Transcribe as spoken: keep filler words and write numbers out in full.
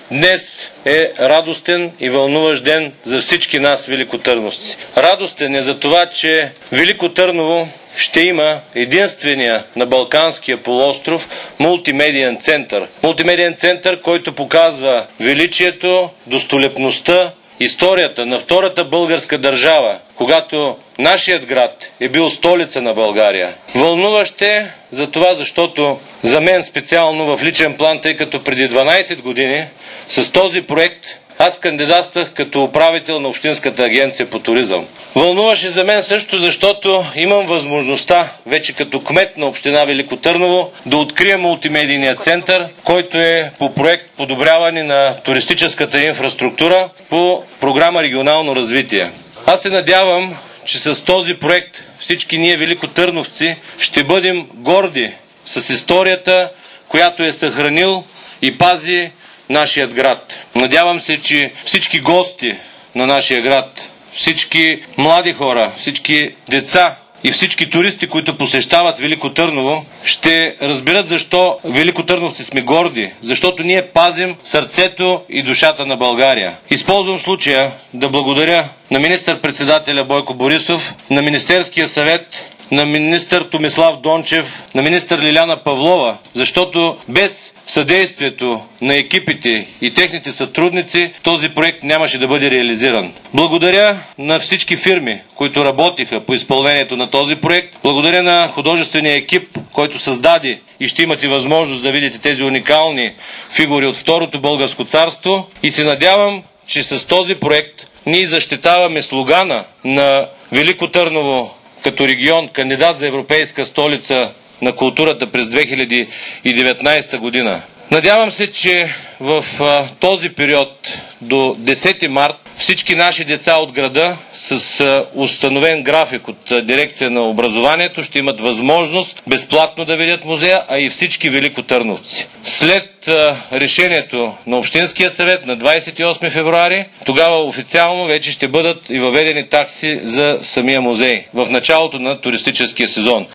Днес е радостен и вълнуващ ден за всички нас, великотърновци. Радостен е за това, че Велико Търново ще има единствения на Балканския полуостров мултимедиен център. Мултимедиен център, който показва величието, достолепността, историята на втората българска държава, когато нашият град е бил столица на България. Вълнуващо е за това, защото за мен специално в личен план, тъй като преди дванайсет години с този проект аз кандидатствах като управител на Общинската агенция по туризъм. Вълнуваше за мен също, защото имам възможността, вече като кмет на община Велико Търново, да открия мултимедийния център, който е по проект подобряване на туристическата инфраструктура по програма Регионално развитие. Аз се надявам, че с този проект всички ние, великотърновци, ще бъдем горди с историята, която е съхранил и пази нашият град. Надявам се, че всички гости на нашия град, всички млади хора, всички деца и всички туристи, които посещават Велико Търново, ще разберат защо великотърновци сме горди, защото ние пазим сърцето и душата на България. Използвам случая да благодаря на министър-председателя Бойко Борисов, на Министерския съвет, на министър Томислав Дончев, на министър Лиляна Павлова, защото без съдействието на екипите и техните сътрудници този проект нямаше да бъде реализиран. Благодаря на всички фирми, които работиха по изпълнението на този проект. Благодаря на художествения екип, който създаде и ще имате възможност да видите тези уникални фигури от Второто българско царство. И се надявам, че с този проект ние защитаваме слогана на Велико Търново като регион, кандидат за европейска столица на културата през две хиляди и деветнайсета година. Надявам се, че в а, този период до десети март всички наши деца от града с а, установен график от а, дирекция на образованието ще имат възможност безплатно да видят музея, а и всички великотърновци. След а, решението на Общинския съвет на двайсет и осми февруари, тогава официално вече ще бъдат и въведени такси за самия музей в началото на туристическия сезон.